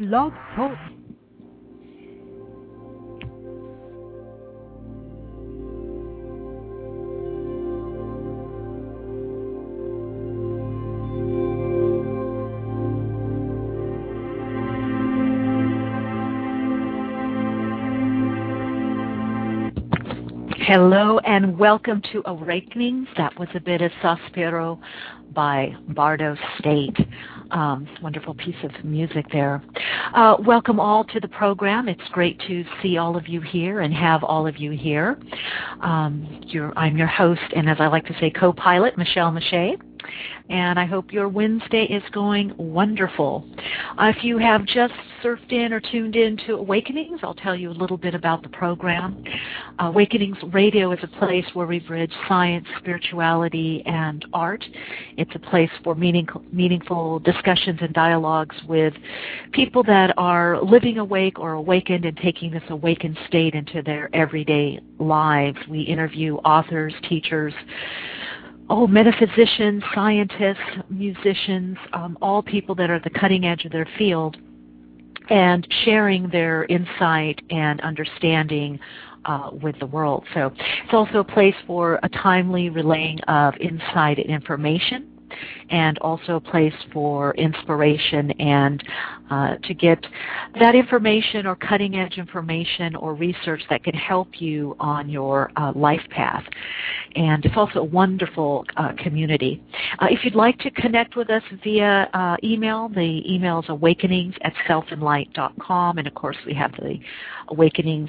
Blog Talk. Hello and welcome to Awakenings. That was a bit of Sospiro by Bardo State. Wonderful piece of music there. Welcome all to the program. It's great to see all of you here and have all of you here. I'm your host, and as I like to say, co-pilot, Michelle Mache. And I hope your Wednesday is going wonderful. If you have just surfed in or tuned in to Awakenings, I'll tell you a little bit about the program. Awakenings Radio is a place where we bridge science, spirituality, and art. It's a place for meaningful discussions and dialogues with people that are living awake or awakened and taking this awakened state into their everyday lives. We interview authors, teachers, metaphysicians, scientists, musicians, all people that are at the cutting edge of their field and sharing their insight and understanding with the world. So it's also a place for a timely relaying of insight and information, and also a place for inspiration and to get that information or cutting edge information or research that can help you on your life path. And it's also a wonderful community. If you'd like to connect with us via email, the email is awakenings@selfandlight.com, and of course we have the Awakenings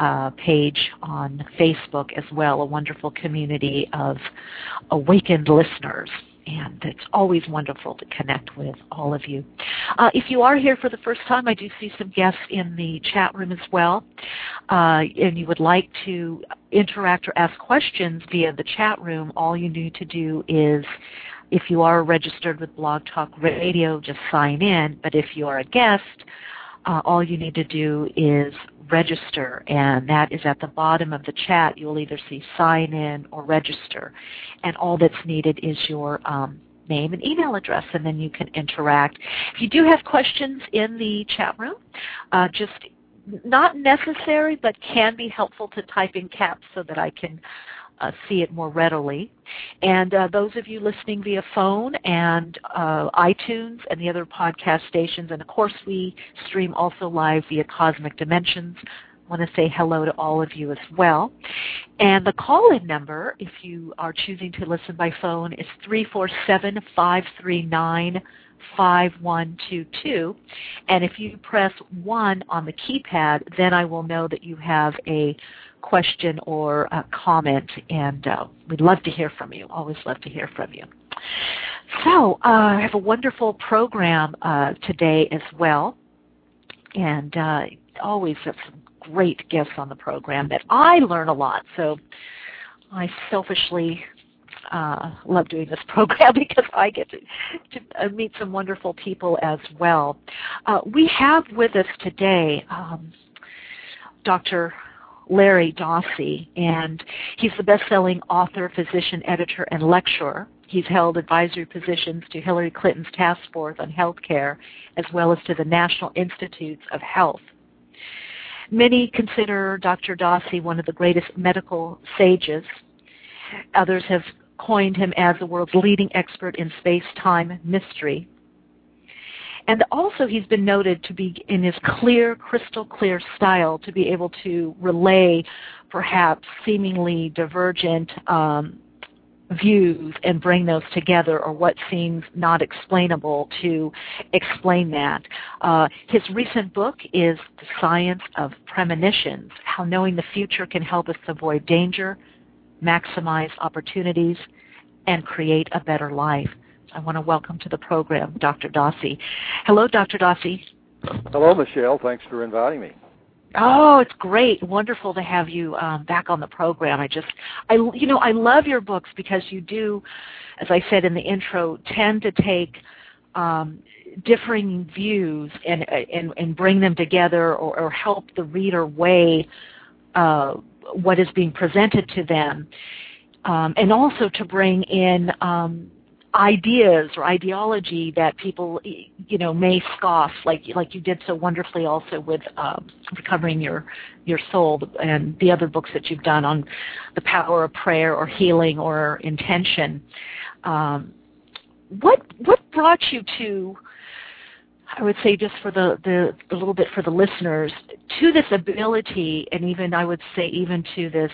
page on Facebook as well, a wonderful community of awakened listeners. And it's always wonderful to connect with all of you. If you are here for the first time, I do see some guests in the chat room as well. And you would like to interact or ask questions via the chat room, all you need to do is, if you are registered with Blog Talk Radio, just sign in. But if you are a guest, all you need to do is register, and that is at the bottom of the chat. You'll either see sign in or register, and all that's needed is your name and email address, and then you can interact. If you do have questions in the chat room, just not necessary but can be helpful to type in caps so that I can see it more readily. And those of you listening via phone and iTunes and the other podcast stations, and of course we stream also live via Cosmic Dimensions. I want to say hello to all of you as well. And the call-in number, if you are choosing to listen by phone, is 347-539-5122. And if you press 1 on the keypad, then I will know that you have a question or a comment, and we'd love to hear from you. Always love to hear from you. So I have a wonderful program today as well, and always have some great guests on the program that I learn a lot. So I selfishly love doing this program because I get to meet some wonderful people as well. We have with us today Dr. Larry Dossey, and he's the best-selling author, physician, editor, and lecturer. He's held advisory positions to Hillary Clinton's task force on health care, as well as to the National Institutes of Health. Many consider Dr. Dossey one of the greatest medical sages. Others have coined him as the world's leading expert in space-time mystery. And also he's been noted to be, in his clear, crystal clear style, to be able to relay perhaps seemingly divergent views and bring those together, or what seems not explainable to explain that. His recent book is The Science of Premonitions, How Knowing the Future Can Help Us Avoid Danger, Maximize Opportunities, and Create a Better Life. I want to welcome to the program Dr. Dossey. Hello, Dr. Dossey. Hello, Michelle. Thanks for inviting me. Oh, it's great. Wonderful to have you back on the program. I love your books because you do, as I said in the intro, tend to take differing views and bring them together, or help the reader weigh what is being presented to them, and also to bring in ideas or ideology that people, may scoff, like you did so wonderfully also with Recovering Your Soul and the other books that you've done on the power of prayer or healing or intention. What brought you to, I would say, just for the little bit for the listeners, to this ability, and even I would say even to this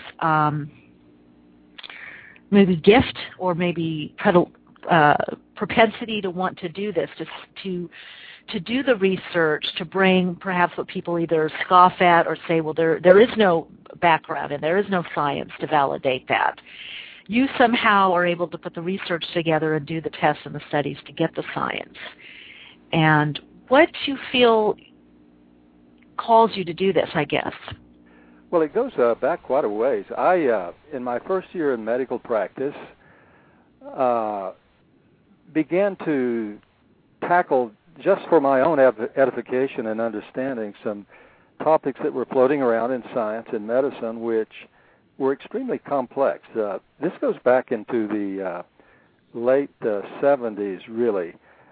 maybe gift or maybe propensity to want to do this, to do the research, to bring perhaps what people either scoff at or say, well, there is no background and there is no science to validate that. You somehow are able to put the research together and do the tests and the studies to get the science. And what do you feel calls you to do this, I guess? Well, it goes back quite a ways. In my first year in medical practice, began to tackle, just for my own edification and understanding, some topics that were floating around in science and medicine, which were extremely complex. This goes back into the late 70s, really.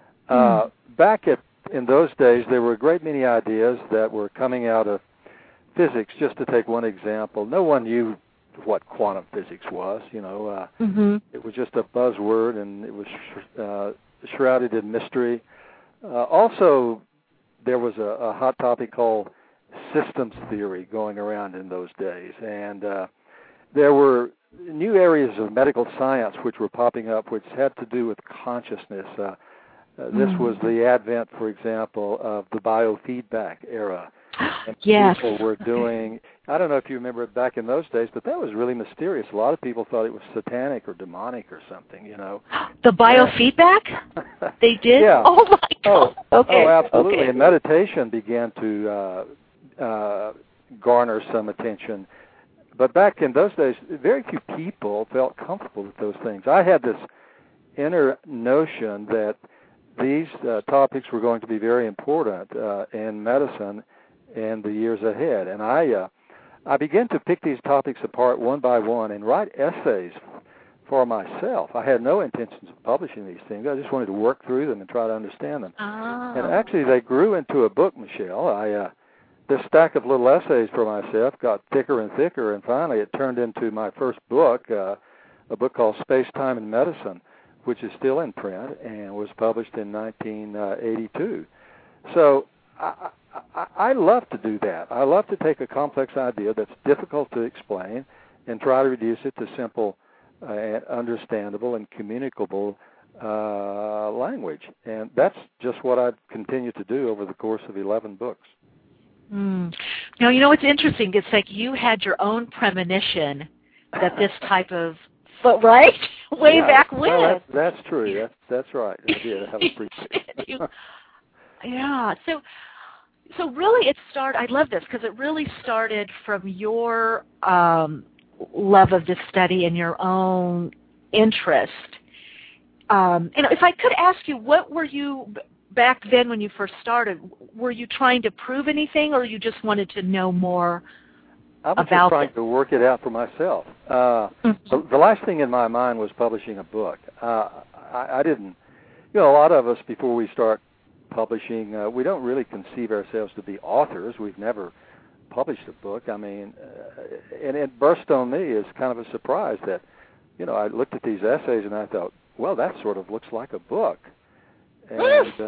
Back in those days, there were a great many ideas that were coming out of physics. Just to take one example, no one knew what quantum physics was. It was just a buzzword, and it was shrouded in mystery. Also, there was a hot topic called systems theory going around in those days, and there were new areas of medical science which were popping up, which had to do with consciousness. This was the advent, for example, of the biofeedback era. And yes. People were doing, I don't know if you remember it back in those days, but that was really mysterious. A lot of people thought it was satanic or demonic or something, The biofeedback? They did? Yeah. Oh, my God. Okay. Oh, absolutely. Okay. And meditation began to garner some attention. But back in those days, very few people felt comfortable with those things. I had this inner notion that these topics were going to be very important in medicine in the years ahead. And I began to pick these topics apart one by one and write essays for myself. I had no intentions of publishing these things. I just wanted to work through them and try to understand them. And actually, they grew into a book, Michelle. This stack of little essays for myself got thicker and thicker, and finally it turned into my first book, a book called Space, Time, and Medicine, which is still in print and was published in 1982. So I love to do that. I love to take a complex idea that's difficult to explain and try to reduce it to simple, understandable, and communicable language. And that's just what I've continued to do over the course of 11 books. Now, what's interesting? It's like you had your own premonition that this type of, right? Way back when. Well, that's true. That's right. I did. I have a premonition. Yeah. So really it started, I love this, because it really started from your love of this study and your own interest. If I could ask you, what were you, back then when you first started, were you trying to prove anything, or you just wanted to know more about it? I was just trying to work it out for myself. The last thing in my mind was publishing a book. I didn't, a lot of us, before we start publishing, we don't really conceive ourselves to be authors. We've never published a book. I mean, and it burst on me as kind of a surprise that, I looked at these essays and I thought, well, that sort of looks like a book. And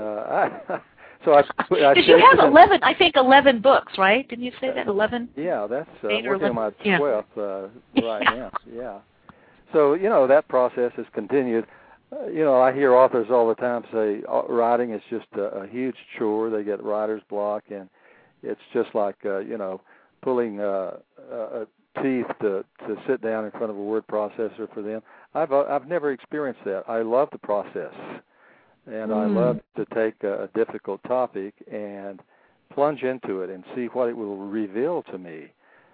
so I did you have 11? I think 11 books, right? Didn't you say that 11? Yeah, that's working on my 12th right now. Yeah. So that process has continued. I hear authors all the time say writing is just a huge chore. They get writer's block, and it's just like pulling teeth to sit down in front of a word processor for them. I've never experienced that. I love the process, and I love to take a difficult topic and plunge into it and see what it will reveal to me.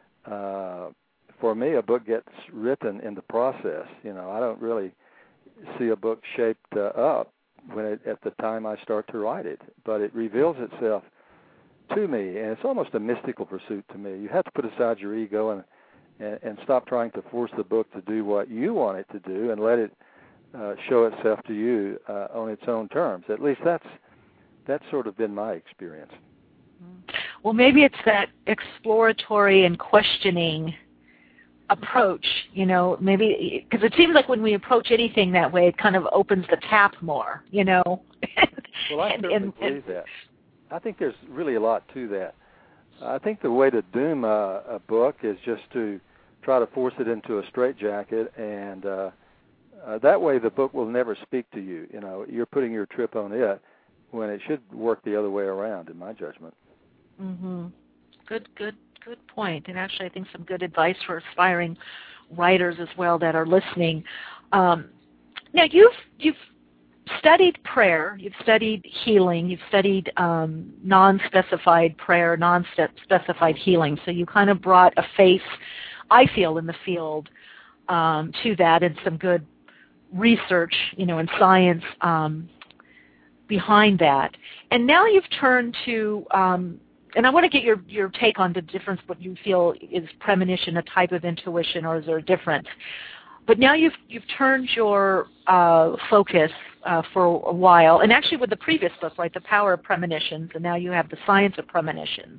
For me, a book gets written in the process. I don't really see a book shaped up at the time I start to write it, but it reveals itself to me, and it's almost a mystical pursuit to me. You have to put aside your ego and stop trying to force the book to do what you want it to do, and let it show itself to you on its own terms. At least that's sort of been my experience. Well, maybe it's that exploratory and questioning approach, maybe, because it seems like when we approach anything that way, it kind of opens the tap more, Well, I certainly believe that. I think there's really a lot to that. I think the way to doom a book is just to try to force it into a straitjacket, and that way the book will never speak to you. You're putting your trip on it when it should work the other way around, in my judgment. Mm-hmm. Good point. And actually, I think some good advice for aspiring writers as well that are listening. Now, you've studied prayer, you've studied healing, you've studied non-specified prayer, non-specified healing. So you kind of brought a face, I feel, in the field to that, and some good research, and science behind that. And now you've turned to, and I want to get your take on the difference, what you feel is premonition, a type of intuition, or is there a difference? But now you've turned your focus for a while, and actually with the previous book, right, The Power of Premonitions, and now you have The Science of Premonitions.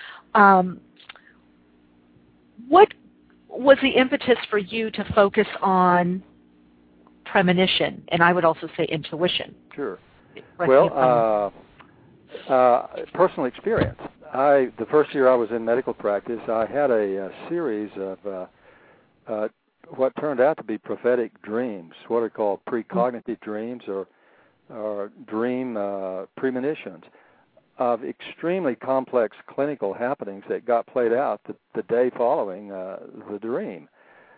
What was the impetus for you to focus on premonition, and I would also say intuition? Sure. Well, personal experience. The first year I was in medical practice, I had a series of what turned out to be prophetic dreams, what are called precognitive dreams or dream premonitions of extremely complex clinical happenings that got played out the day following the dream.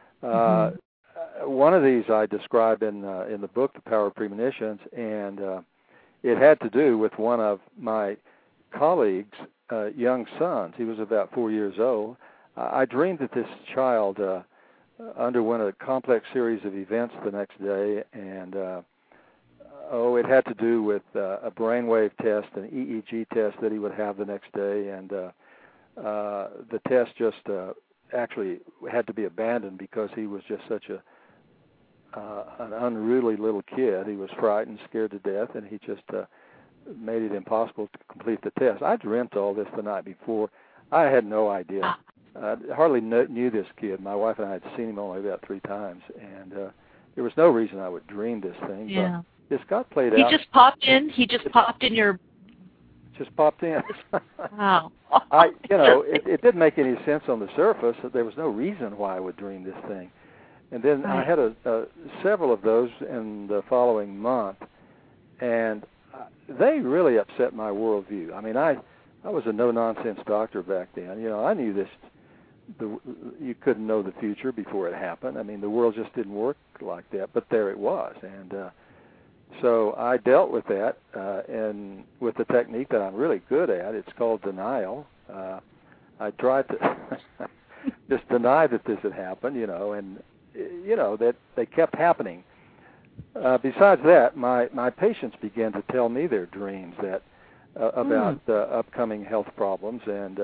One of these I describe in the book, The Power of Premonitions, and it had to do with one of my colleagues' young sons. He was about 4 years old. I dreamed that this child underwent a complex series of events the next day, and it had to do with a brainwave test, an EEG test that he would have the next day, and the test just actually had to be abandoned because he was just such an unruly little kid. He was frightened, scared to death, and he just made it impossible to complete the test. I dreamt all this the night before. I had no idea. I hardly knew this kid. My wife and I had seen him only about 3 times, and there was no reason I would dream this thing. Yeah. But this got played out. He just popped in? He just popped in your... Just popped in. Wow. It didn't make any sense on the surface. There was no reason why I would dream this thing. And then I had several of those in the following month, and they really upset my worldview. I mean, I was a no-nonsense doctor back then. I knew this. You couldn't know the future before it happened. I mean, the world just didn't work like that, but there it was. And so I dealt with that and with the technique that I'm really good at. It's called denial. I tried to just deny that this had happened, and that they kept happening. Besides that, my patients began to tell me their dreams that about upcoming health problems, and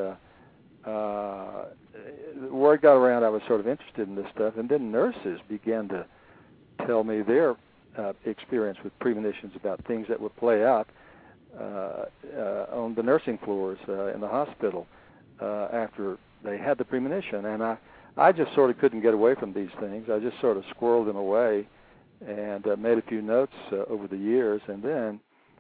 word got around I was sort of interested in this stuff, and then nurses began to tell me their experience with premonitions about things that would play out on the nursing floors in the hospital after they had the premonition. And I just sort of couldn't get away from these things. I just sort of squirreled them away and made a few notes over the years. And then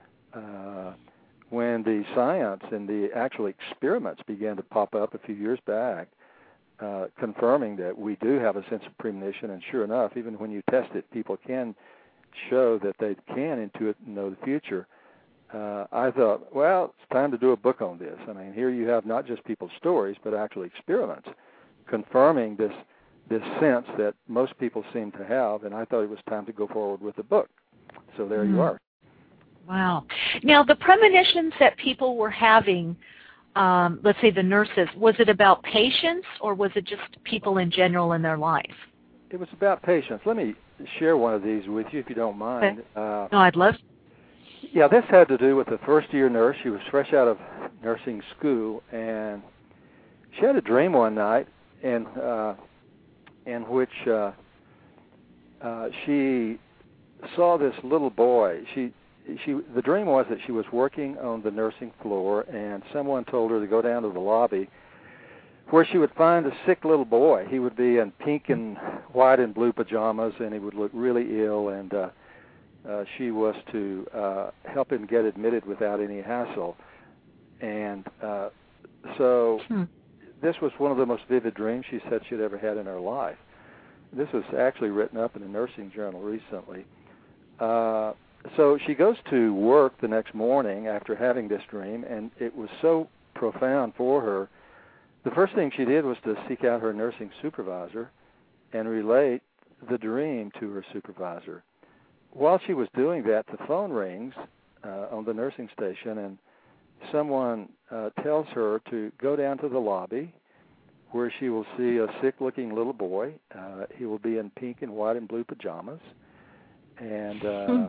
when the science and the actual experiments began to pop up a few years back, confirming that we do have a sense of premonition, and sure enough, even when you test it, people can show that they can intuit and know the future. I thought, well, it's time to do a book on this. I mean, here you have not just people's stories, but actual experiments confirming this sense that most people seem to have, and I thought it was time to go forward with the book. So there you are. Wow. Now, the premonitions that people were having, let's say the nurses, was it about patients, or was it just people in general in their life? It was about patients. Let me share one of these with you, if you don't mind. Okay. No, I'd love to. Yeah, this had to do with a first-year nurse. She was fresh out of nursing school, and she had a dream one night in which she saw this little boy. The dream was that she was working on the nursing floor, and someone told her to go down to the lobby where she would find a sick little boy. He would be in pink and white and blue pajamas, and he would look really ill, and she was to help him get admitted without any hassle. And so this was one of the most vivid dreams she said she'd ever had in her life. This was actually written up in a nursing journal recently. So she goes to work the next morning after having this dream, and it was so profound for her. The first thing she did was to seek out her nursing supervisor and relate the dream to her supervisor. While she was doing that, the phone rings on the nursing station, and someone tells her to go down to the lobby where she will see a sick-looking little boy. He will be in pink and white and blue pajamas. And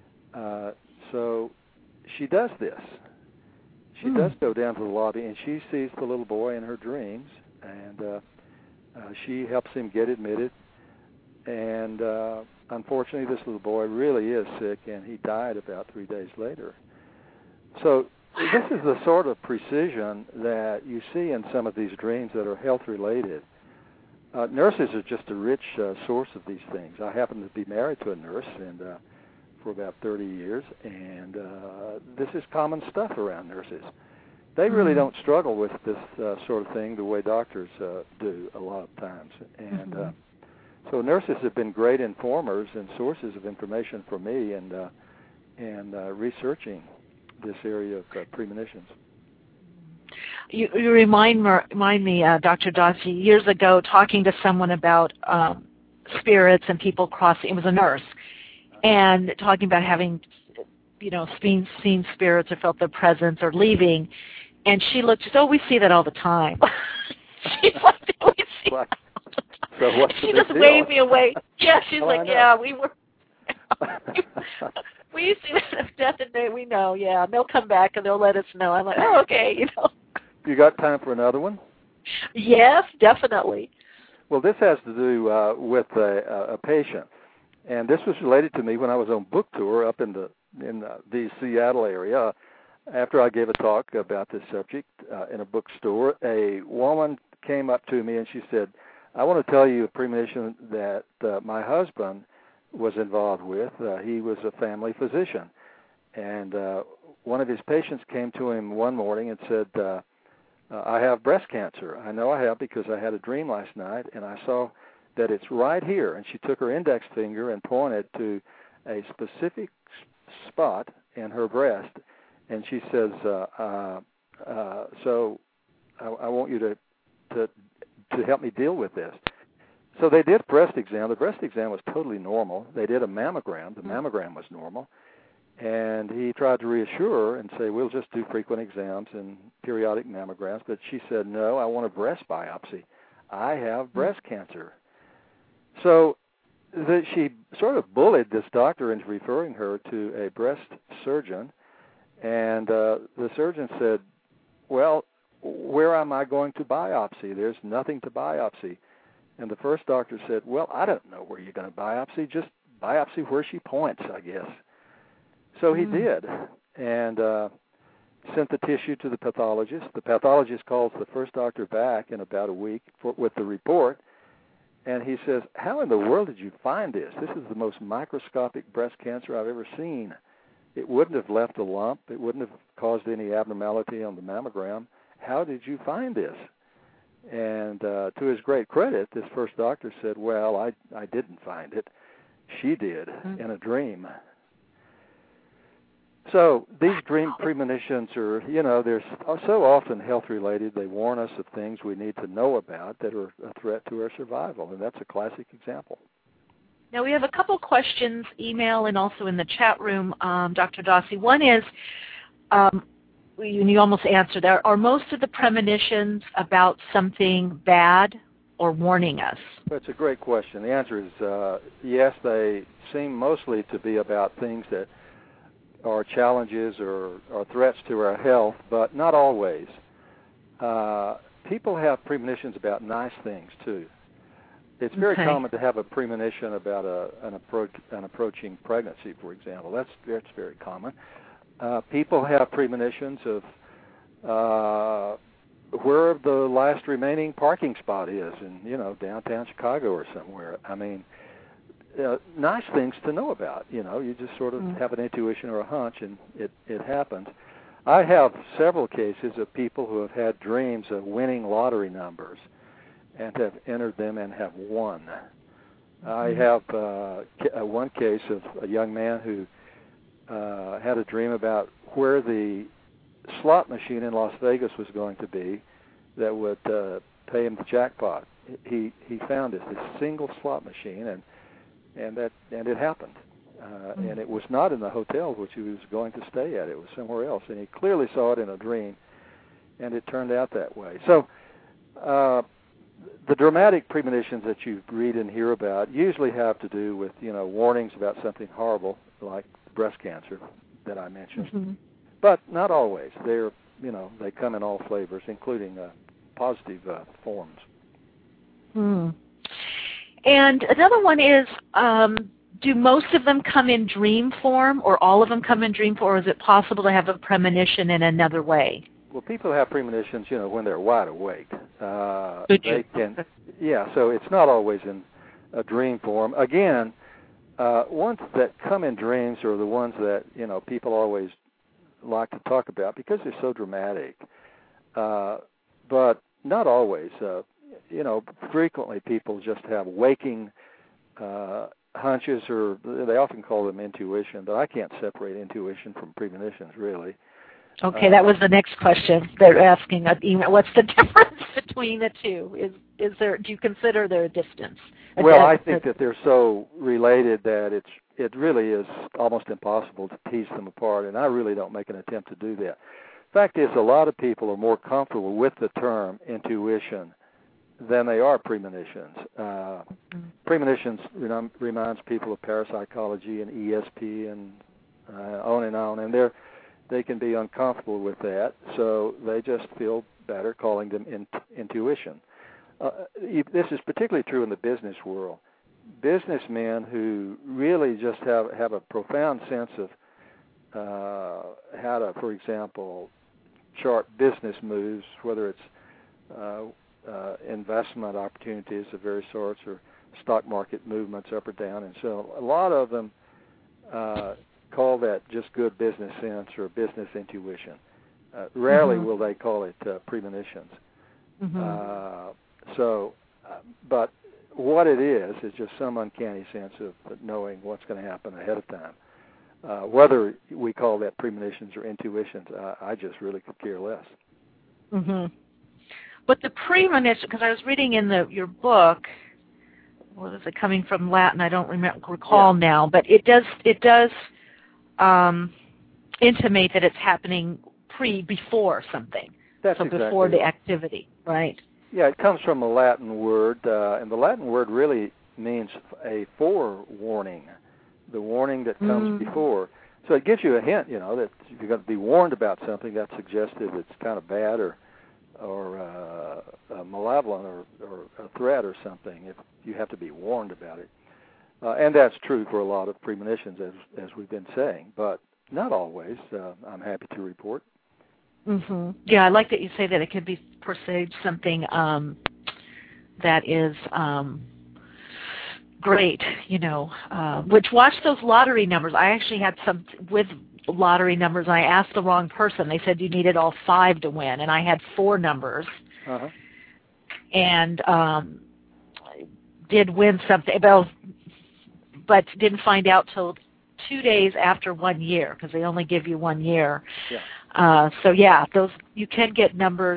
so she does this. She does go down to the lobby, and she sees the little boy in her dreams, and she helps him get admitted. And unfortunately, this little boy really is sick, and he died about 3 days later. So this is the sort of precision that you see in some of these dreams that are health-related. Nurses are just a rich source of these things. I happen to be married to a nurse and for about 30 years, and this is common stuff around nurses. They really don't struggle with this sort of thing the way doctors do a lot of times. And so nurses have been great informers and sources of information for me and researching this area of premonitions. You remind me, Dr. Dossi, years ago talking to someone about spirits and people crossing. It was a nurse, and talking about having, seen spirits or felt their presence or leaving. And she looked. She said, "Oh, we see that all the time." She's like, "We see that all the time." So what's the she big just deal? waved me away. Yeah, she's like, "Yeah, we were." We see that death and day. We know. Yeah, and they'll come back and they'll let us know. I'm like, "Oh, okay." You got time for another one? Yes, definitely. Well, this has to do with a patient, and this was related to me when I was on book tour up in the Seattle area. After I gave a talk about this subject in a bookstore, a woman came up to me and she said, "I want to tell you a premonition that my husband was involved with. He was a family physician, and one of his patients came to him one morning and said, I have breast cancer. I know I have because I had a dream last night, and I saw that it's right here." And she took her index finger and pointed to a specific spot in her breast, and she says, "So I want you to help me deal with this." So they did a breast exam. The breast exam was totally normal. They did a mammogram. The mammogram was normal. And he tried to reassure her and say, "We'll just do frequent exams and periodic mammograms." But she said, "No, I want a breast biopsy. I have breast cancer." So she sort of bullied this doctor into referring her to a breast surgeon. And the surgeon said, "Well, where am I going to biopsy? There's nothing to biopsy." And the first doctor said, "Well, I don't know where you're going to biopsy. Just biopsy where she points, I guess." So he did, and sent the tissue to the pathologist. The pathologist calls the first doctor back in about a week with the report, and he says, "How in the world did you find this? This is the most microscopic breast cancer I've ever seen. It wouldn't have left a lump. It wouldn't have caused any abnormality on the mammogram. How did you find this?" And to his great credit, this first doctor said, "Well, I didn't find it. She did in a dream." So these dream premonitions are, they're so often health-related. They warn us of things we need to know about that are a threat to our survival, and that's a classic example. Now, we have a couple questions, email and also in the chat room, Dr. Dossi. One is, you almost answered that, are most of the premonitions about something bad or warning us? That's a great question. The answer is yes, they seem mostly to be about things that are challenges or threats to our health, but not always. People have premonitions about nice things, too. It's very common to have a premonition about an approaching pregnancy, for example. That's very common. People have premonitions of where the last remaining parking spot is in, downtown Chicago or somewhere. I mean, nice things to know about. You just sort of have an intuition or a hunch, and it happens. I have several cases of people who have had dreams of winning lottery numbers and have entered them and have won. I have one case of a young man who had a dream about where the slot machine in Las Vegas was going to be that would pay him the jackpot. He found this single slot machine, and it happened. And it was not in the hotel which he was going to stay at. It was somewhere else, and he clearly saw it in a dream, and it turned out that way. So the dramatic premonitions that you read and hear about usually have to do with, warnings about something horrible like breast cancer that I mentioned. But not always. They're, they come in all flavors, including positive forms. And another one is, do most of them come in dream form, or all of them come in dream form, or is it possible to have a premonition in another way? Well, people have premonitions, when they're wide awake. They can, so it's not always in a dream form. Again, ones that come in dreams are the ones that, people always like to talk about because they're so dramatic. But not always. Frequently people just have waking hunches, or they often call them intuition, but I can't separate intuition from premonitions, really. Okay, that was the next question. They're asking, what's the difference between the two? Is there? Do you consider there a distance? Well, I think that they're so related that it really is almost impossible to tease them apart, and I really don't make an attempt to do that. Fact is, a lot of people are more comfortable with the term intuition than they are premonitions. Premonitions reminds people of parapsychology and ESP and on, and they can be uncomfortable with that, so they just feel better calling them intuition. This is particularly true in the business world. Businessmen who really just have a profound sense of how to, for example, chart business moves, whether it's investment opportunities of various sorts or stock market movements up or down, and so a lot of them call that just good business sense or business intuition. Rarely will they call it premonitions. But what it is just some uncanny sense of knowing what's going to happen ahead of time. Whether we call that premonitions or intuitions, I just really could care less. But the premonition, because I was reading in your book, what is it, coming from Latin? I don't recall now, but it does intimate that it's happening before something. That's so exactly before the activity, right? Yeah, it comes from a Latin word, and the Latin word really means a forewarning, the warning that comes before. So it gives you a hint, that you're going to be warned about something that's suggestive it's kind of bad or malevolent or a threat or something. If you have to be warned about it. And that's true for a lot of premonitions, as we've been saying, but not always, I'm happy to report. Yeah, I like that you say that it could be perceived something that is great, which watch those lottery numbers. I actually had some with lottery numbers, and I asked the wrong person. They said you needed all 5 to win, and I had 4 numbers. And did win something, but didn't find out till 2 days after 1 year, because they only give you 1 year. Those you can get numbers,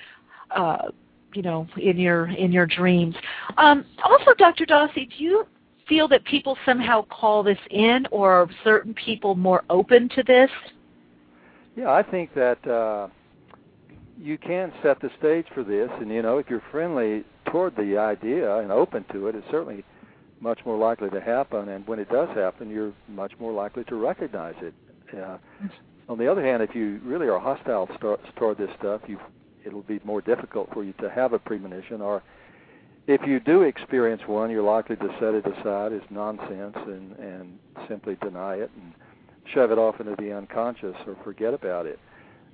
in your dreams. Also, Dr. Dawsey, do you feel that people somehow call this in, or are certain people more open to this? Yeah, I think that you can set the stage for this, and if you're friendly toward the idea and open to it, it's certainly much more likely to happen, and when it does happen, you're much more likely to recognize it. On the other hand, if you really are hostile toward this stuff, it'll be more difficult for you to have a premonition, or if you do experience one, you're likely to set it aside as nonsense and simply deny it and shove it off into the unconscious or forget about it.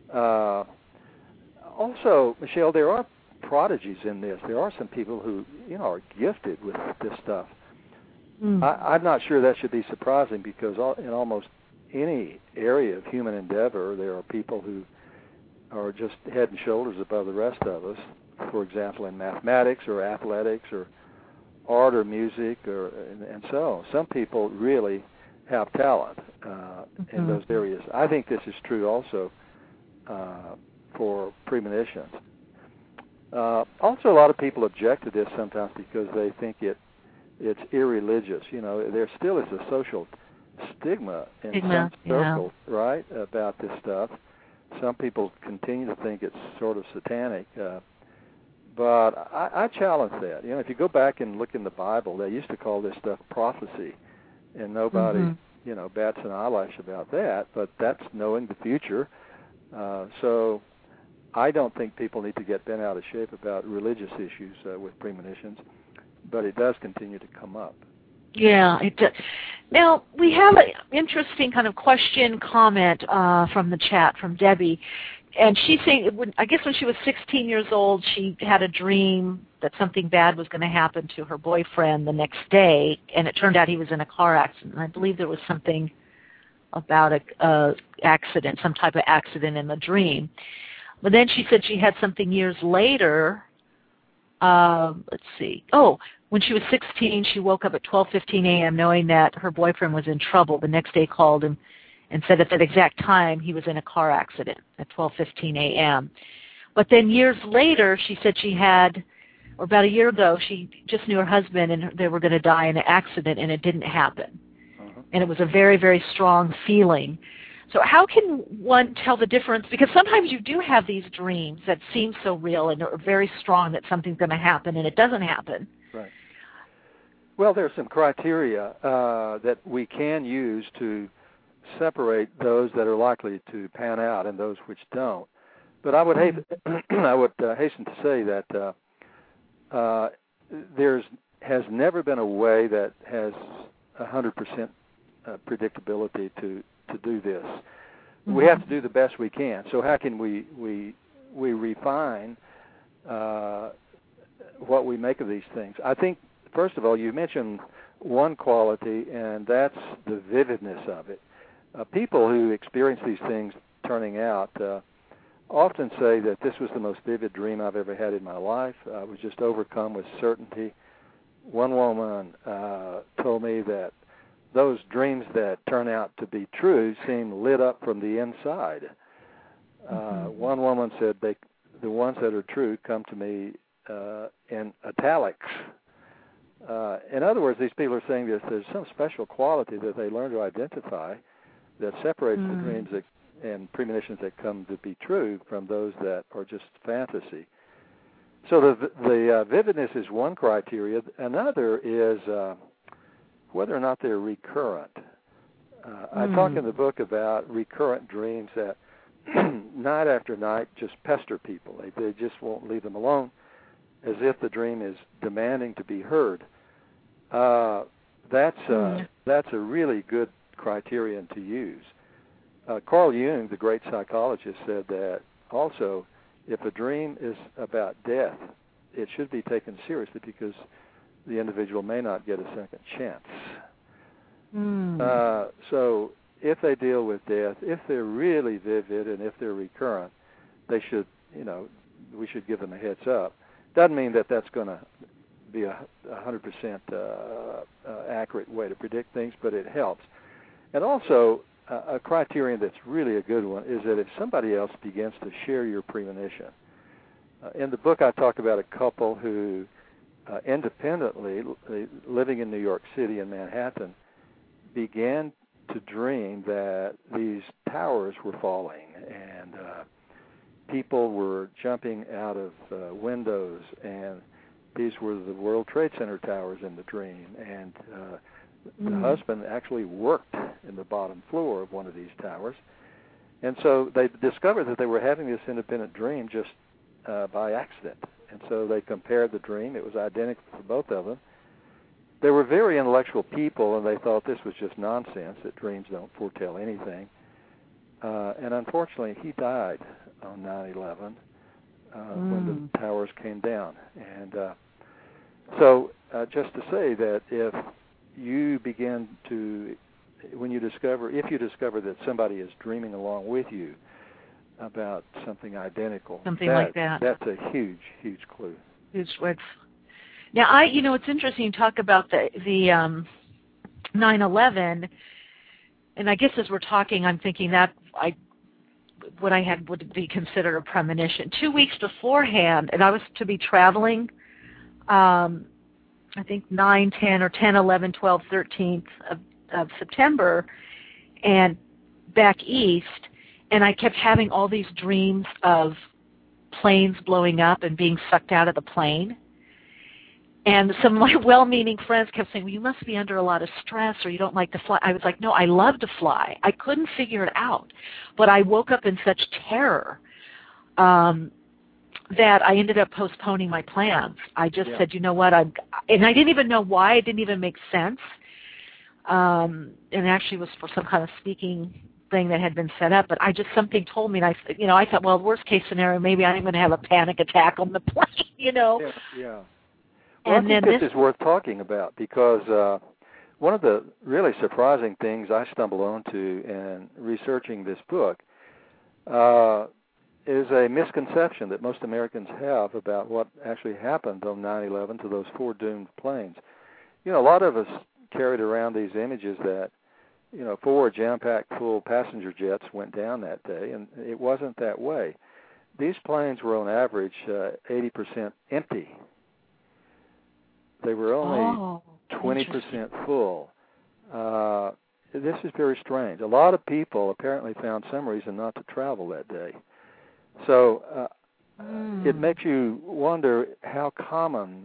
Also, Michelle, there are prodigies in this. There are some people who, are gifted with this stuff. I'm not sure that should be surprising, because in almost any area of human endeavor, there are people who are just head and shoulders above the rest of us. For example, in mathematics or athletics or art or music, and so some people really have talent in those areas. I think this is true also for premonitions. Also, a lot of people object to this sometimes because they think it's irreligious. There still is a social stigma in some circles, right, about this stuff. Some people continue to think it's sort of satanic. But I challenge that. If you go back and look in the Bible, they used to call this stuff prophecy, and nobody, bats an eyelash about that. But that's knowing the future. So I don't think people need to get bent out of shape about religious issues with premonitions, but it does continue to come up. Yeah, it does. Now, we have an interesting kind of comment from the chat from Debbie. And she's saying, I guess when she was 16 years old, she had a dream that something bad was going to happen to her boyfriend the next day, and it turned out he was in a car accident. I believe there was something about a accident, some type of accident in the dream. But then she said she had something years later. Let's see. Oh, when she was 16, she woke up at 12:15 a.m. knowing that her boyfriend was in trouble. The next day called him and said at that exact time he was in a car accident at 12:15 a.m. But then years later, she said or about a year ago, she just knew her husband and they were going to die in an accident, and it didn't happen. And it was a very, very strong feeling. So how can one tell the difference? Because sometimes you do have these dreams that seem so real and are very strong that something's going to happen, and it doesn't happen. Right. Well, there are some criteria that we can use to separate those that are likely to pan out and those which don't. But I would hasten to say that has never been a way that has 100% predictability to do this. We have to do the best we can. So how can we refine what we make of these things? I think, first of all, you mentioned one quality, and that's the vividness of it. People who experience these things turning out often say that this was the most vivid dream I've ever had in my life. I was just overcome with certainty. One woman told me that those dreams that turn out to be true seem lit up from the inside. One woman said the ones that are true come to me in italics. In other words, these people are saying there's some special quality that they learn to identify that separates the dreams and premonitions that come to be true from those that are just fantasy. So the vividness is one criteria. Another is whether or not they're recurrent. I talk in the book about recurrent dreams that night after night just pester people. They just won't leave them alone, as if the dream is demanding to be heard. That's a really good criterion to use. Carl Jung, the great psychologist, said that also if a dream is about death, it should be taken seriously because the individual may not get a second chance. So if they deal with death, if they're really vivid and if they're recurrent, they should, we should give them a heads up. Doesn't mean that that's going to be a 100% accurate way to predict things, but it helps. And also, a criterion that's really a good one is that if somebody else begins to share your premonition. In the book, I talk about a couple who independently, living in New York City in Manhattan, began to dream that these towers were falling and people were jumping out of windows, and these were the World Trade Center towers in the dream, and the husband actually worked in the bottom floor of one of these towers. And so they discovered that they were having this independent dream just by accident. And so they compared the dream. It was identical for both of them. They were very intellectual people, and they thought this was just nonsense, that dreams don't foretell anything. And unfortunately, he died on 9/11 when the towers came down. And so just to say that if you begin to, if you discover that somebody is dreaming along with you about something identical, like that, that's a huge, huge clue. Now, it's interesting you talk about the 9/11, and I guess as we're talking, I'm thinking that what I had would be considered a premonition. 2 weeks beforehand, and I was to be traveling, I think 9, 10, or 10, 11, 12, 13th of September, and back east, and I kept having all these dreams of planes blowing up and being sucked out of the plane. And some of my well-meaning friends kept saying, well, you must be under a lot of stress or you don't like to fly. I was like, no, I love to fly. I couldn't figure it out. But I woke up in such terror that I ended up postponing my plans. I just said, you know what, and I didn't even know why. It didn't even make sense. And actually it was for some kind of speaking thing that had been set up, but something told me, and I thought, well, worst case scenario, maybe I'm going to have a panic attack on the plane, Yeah. Well, I think this is worth talking about because one of the really surprising things I stumbled onto in researching this book is a misconception that most Americans have about what actually happened on 9/11 to those 4 doomed planes. A lot of us carried around these images that 4 jam-packed full passenger jets went down that day, and it wasn't that way. These planes were on average 80% empty. They were only 20% full. This is very strange. A lot of people apparently found some reason not to travel that day. So it makes you wonder how common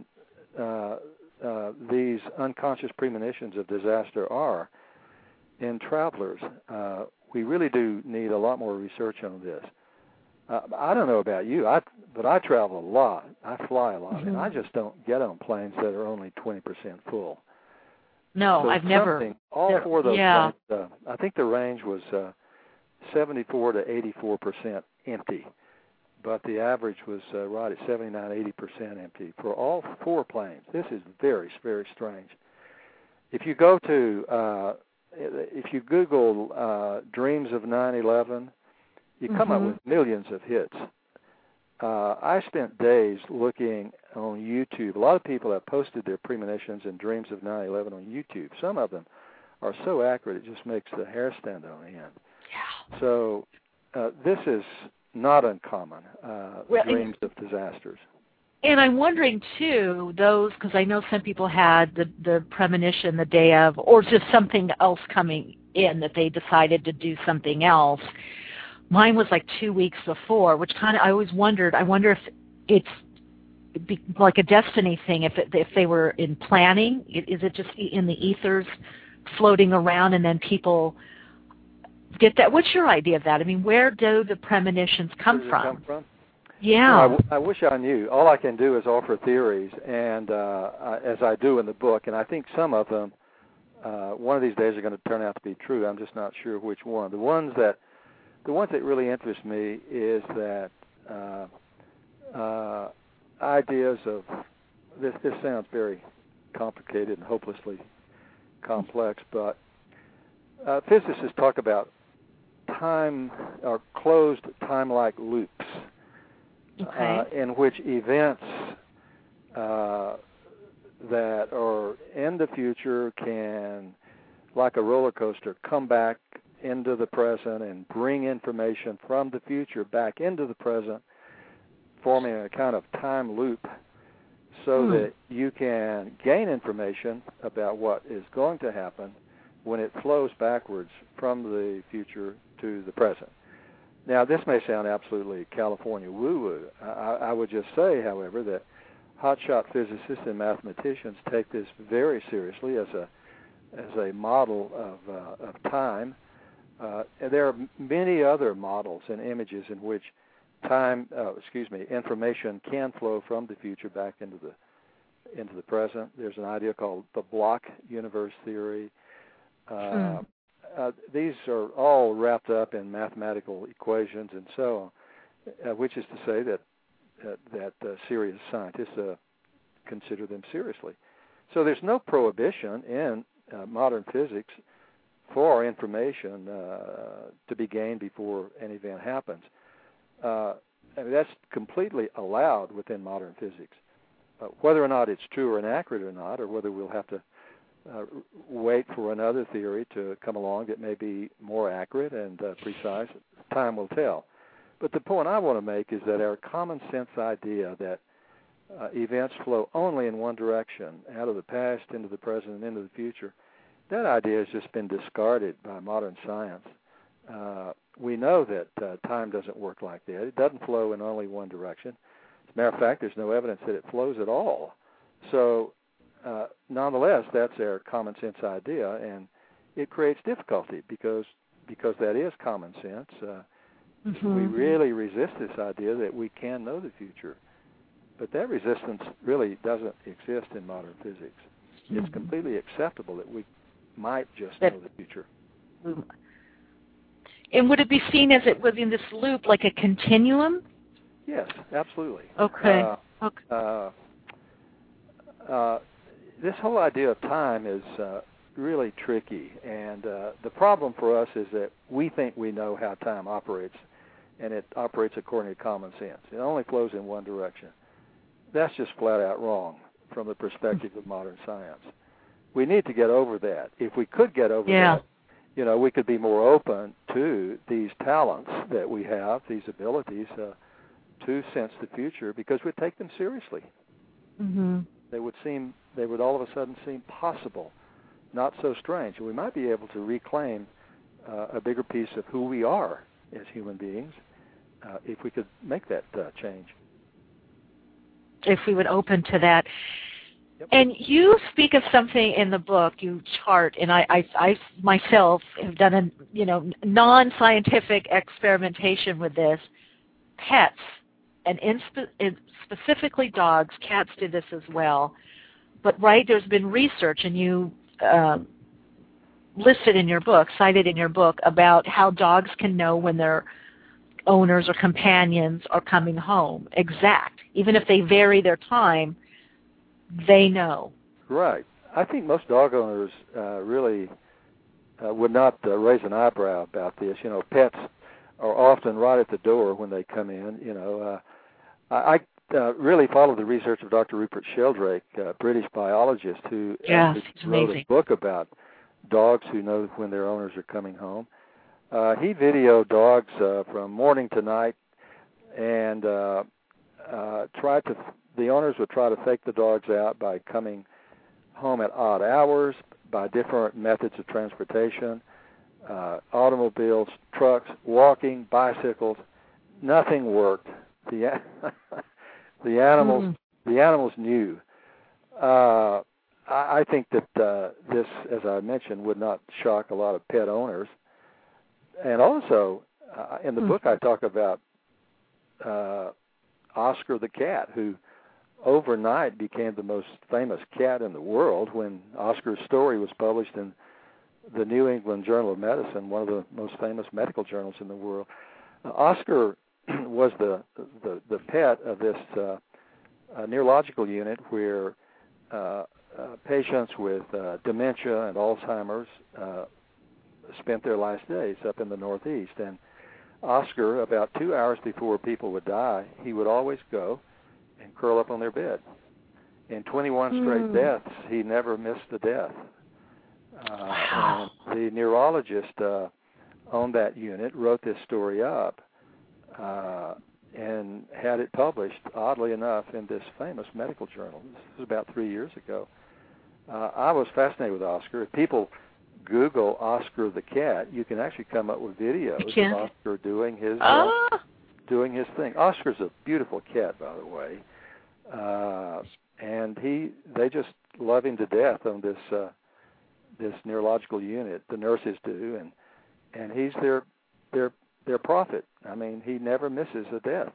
these unconscious premonitions of disaster are in travelers. We really do need a lot more research on this. I don't know about you, but I travel a lot. I fly a lot, and I just don't get on planes that are only 20% full. No, so I've never. All 4 of those planes, I think the range was 74 to 84% empty, but the average was right at 79, 80% empty for all 4 planes. This is very, very strange. If you go to, if you Google dreams of 9/11, you come up with millions of hits. I spent days looking on YouTube. A lot of people have posted their premonitions and dreams of 9/11 on YouTube. Some of them are so accurate it just makes the hair stand on end. Yeah. So this is not uncommon, dreams of disasters. And I'm wondering, too, because I know some people had the premonition the day of, or just something else coming in that they decided to do something else. Mine was like 2 weeks before, which kind of I always wondered. I wonder if it's like a destiny thing. If they were in planning, is it just in the ethers, floating around, and then people get that? What's your idea of that? I mean, where do the premonitions come from? Yeah. Well, I wish I knew. All I can do is offer theories, and as I do in the book, and I think some of them, one of these days, are going to turn out to be true. I'm just not sure which one. The ones that really interest me is that ideas of this sounds very complicated and hopelessly complex, but physicists talk about time or closed time-like loops in which events that are in the future can, like a roller coaster, come back into the present and bring information from the future back into the present, forming a kind of time loop so that you can gain information about what is going to happen when it flows backwards from the future to the present. Now, this may sound absolutely California woo-woo. I would just say, however, that hotshot physicists and mathematicians take this very seriously as a model of time. And there are many other models and images in which information can flow from the future back into the present. There's an idea called the block universe theory. These are all wrapped up in mathematical equations and so on, which is to say that serious scientists consider them seriously. So there's no prohibition in modern physics for information to be gained before an event happens. That's completely allowed within modern physics. Whether or not it's true or inaccurate or not, or whether we'll have to wait for another theory to come along that may be more accurate and precise, time will tell. But the point I want to make is that our common sense idea that events flow only in one direction, out of the past into the present and into the future, that idea has just been discarded by modern science. We know that time doesn't work like that. It doesn't flow in only one direction. As a matter of fact, there's no evidence that it flows at all. So nonetheless, that's our common sense idea, and it creates difficulty because that is common sense. We really resist this idea that we can know the future. But that resistance really doesn't exist in modern physics. It's completely acceptable that we might just know the future. And would it be seen as it was in this loop, like a continuum? Yes, absolutely. Okay. This whole idea of time is really tricky, and the problem for us is that we think we know how time operates, and it operates according to common sense. It only flows in one direction. That's just flat out wrong from the perspective of modern science. We need to get over that. If we could get over that, we could be more open to these talents that we have, these abilities to sense the future, because we'd take them seriously. They would all of a sudden seem possible, not so strange. And we might be able to reclaim a bigger piece of who we are as human beings if we could make that change. If we would open to that. Yep. And you speak of something in the book, you chart, and I myself have done a non-scientific experimentation with this, pets, and specifically dogs. Cats did this as well. But, right, there's been research, and you listed in your book, cited in your book, about how dogs can know when their owners or companions are coming home. Exact. Even if they vary their time, they know. Right. I think most dog owners really would not raise an eyebrow about this. Pets are often right at the door when they come in. I really follow the research of Dr. Rupert Sheldrake, a British biologist who wrote a book about dogs who know when their owners are coming home. He videoed dogs from morning to night, and the owners would try to fake the dogs out by coming home at odd hours, by different methods of transportation, automobiles, trucks, walking, bicycles. Nothing worked. The animals knew. I think that this, as I mentioned, would not shock a lot of pet owners. And also, in the book, I talk about Oscar the cat, who overnight became the most famous cat in the world when Oscar's story was published in the New England Journal of Medicine, one of the most famous medical journals in the world. Oscar was the pet of this neurological unit where patients with dementia and Alzheimer's spent their last days up in the Northeast. And Oscar, about 2 hours before people would die, he would always go and curl up on their bed. In 21 straight deaths, he never missed a death. And the neurologist on that unit wrote this story up and had it published, oddly enough, in this famous medical journal. This was about 3 years ago. I was fascinated with Oscar. If people Google Oscar the cat, you can actually come up with videos of Oscar doing his thing. Oscar's a beautiful cat, by the way, and they just love him to death on this neurological unit. The nurses do, and he's their their prophet. I mean, he never misses a death.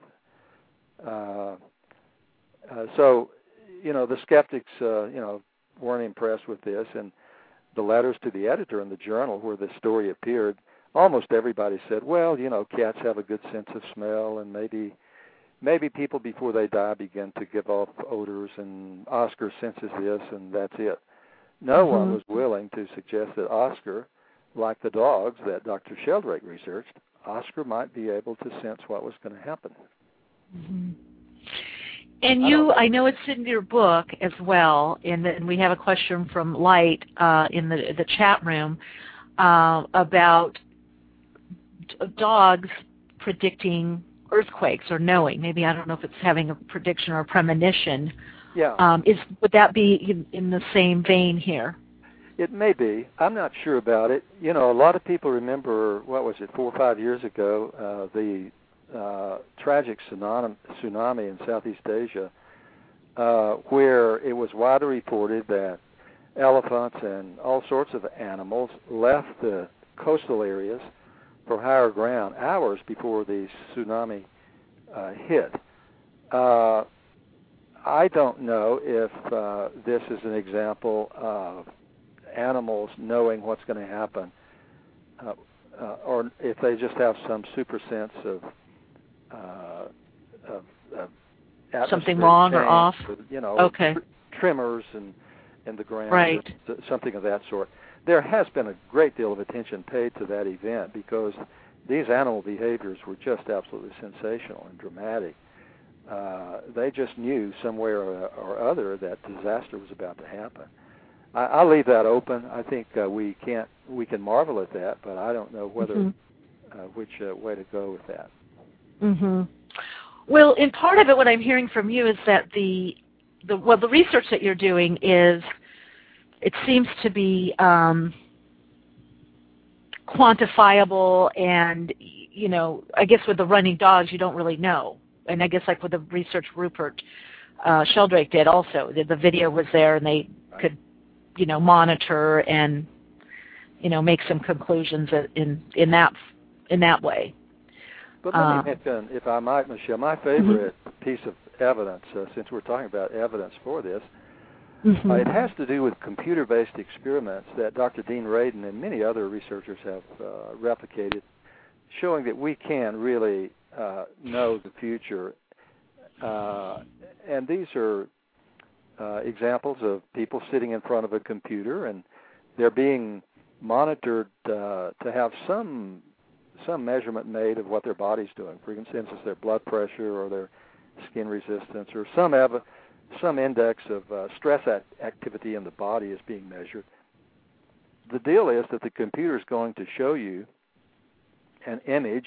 So, the skeptics, weren't impressed with this, and the letters to the editor in the journal where the story appeared, almost everybody said, well, cats have a good sense of smell, and maybe people before they die begin to give off odors, and Oscar senses this, and that's it. No one was willing to suggest that Oscar, like the dogs that Dr. Sheldrake researched, Oscar might be able to sense what was going to happen. Mm-hmm. And I know it's in your book as well, and then we have a question from Light in the chat room about dogs predicting earthquakes or knowing. Maybe, I don't know if it's having a prediction or a premonition. Yeah. Would that be in the same vein here? It may be. I'm not sure about it. A lot of people remember, 4 or 5 years ago, the tragic tsunami in Southeast Asia, where it was widely reported that elephants and all sorts of animals left the coastal areas for higher ground hours before the tsunami hit. I don't know if this is an example of animals knowing what's going to happen, or if they just have some super sense of something wrong or off. Okay. Tremors and the ground, right? Something of that sort. There has been a great deal of attention paid to that event because these animal behaviors were just absolutely sensational and dramatic. They just knew somewhere or other that disaster was about to happen. I'll leave that open. I think we can marvel at that, but I don't know whether which way to go with that. Mm-hmm. Well, in part of it, what I'm hearing from you is that the research that you're doing is, it seems to be quantifiable, and I guess with the running dogs you don't really know, and I guess like with the research Rupert Sheldrake did also, the video was there and they could monitor and make some conclusions in that way. But let me mention, if I might, Michelle, my favorite piece of evidence, since we're talking about evidence for this, it has to do with computer-based experiments that Dr. Dean Radin and many other researchers have replicated, showing that we can really know the future. And these are examples of people sitting in front of a computer, and they're being monitored to have some measurement made of what their body's doing. For instance, their blood pressure or their skin resistance, or some index of stress activity in the body is being measured. The deal is that the computer is going to show you an image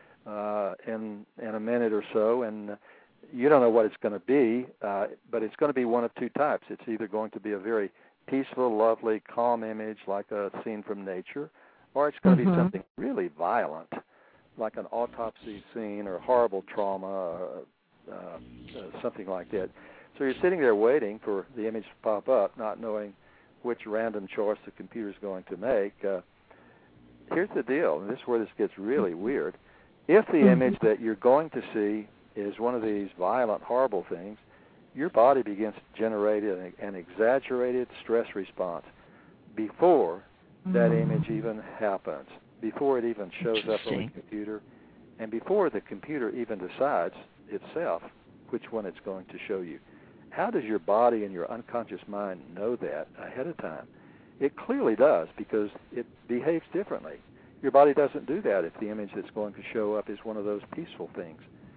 in a minute or so, and you don't know what it's going to be, but it's going to be one of two types. It's either going to be a very peaceful, lovely, calm image like a scene from nature, or it's going to be something really violent, like an autopsy scene or horrible trauma, or something like that. So you're sitting there waiting for the image to pop up, not knowing which random choice the computer is going to make. Here's the deal, and this is where this gets really weird. If the image that you're going to see is one of these violent, horrible things, your body begins to generate an exaggerated stress response before that image even happens, before it even shows up on the computer, and before the computer even decides itself which one it's going to show you. How does your body and your unconscious mind know that ahead of time? It clearly does, because it behaves differently. Your body doesn't do that if the image that's going to show up is one of those peaceful things.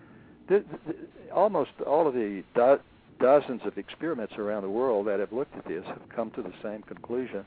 Almost all of the dozens of experiments around the world that have looked at this have come to the same conclusion.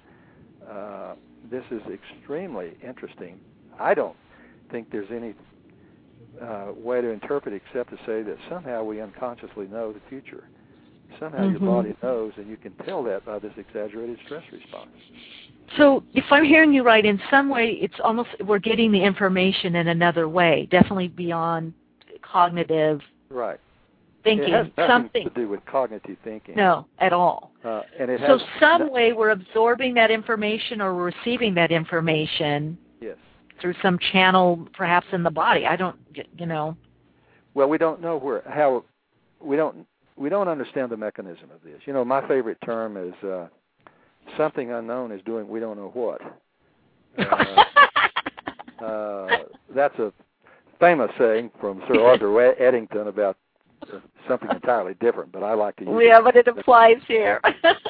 This is extremely interesting. I don't think there's any way to interpret it except to say that somehow we unconsciously know the future. Somehow your body knows, and you can tell that by this exaggerated stress response. So if I'm hearing you right, in some way it's almost we're getting the information in another way, definitely beyond cognitive thinking. It has nothing to do with cognitive thinking. No, at all. And it some way we're absorbing that information or we're receiving that information. Yes. through some channel, perhaps in the body. I don't, Well, we don't know how. We don't understand the mechanism of this. My favorite term is something unknown is doing we don't know what. That's a famous saying from Sir Arthur Eddington about something entirely different, but I like to use it. Yeah, but it applies here.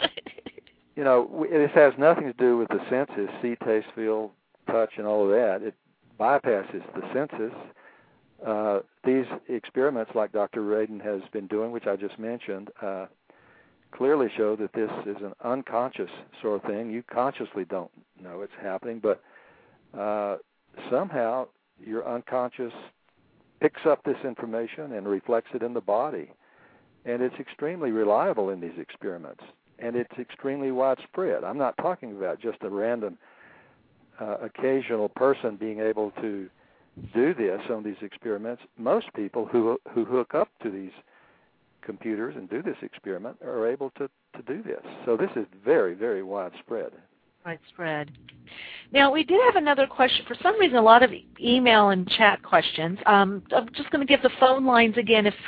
This has nothing to do with the senses, see, taste, feel, touch, and all of that. It bypasses the senses. These experiments, like Dr. Radin has been doing, which I just mentioned, clearly show that this is an unconscious sort of thing. You consciously don't know it's happening, but somehow your unconscious picks up this information and reflects it in the body. And it's extremely reliable in these experiments, and it's extremely widespread. I'm not talking about just a random occasional person being able to do this on these experiments. Most people who hook up to these computers and do this experiment are able to do this. So this is very, very widespread. Widespread. Now, we did have another question. For some reason, a lot of email and chat questions. I'm just going to give the phone lines again. If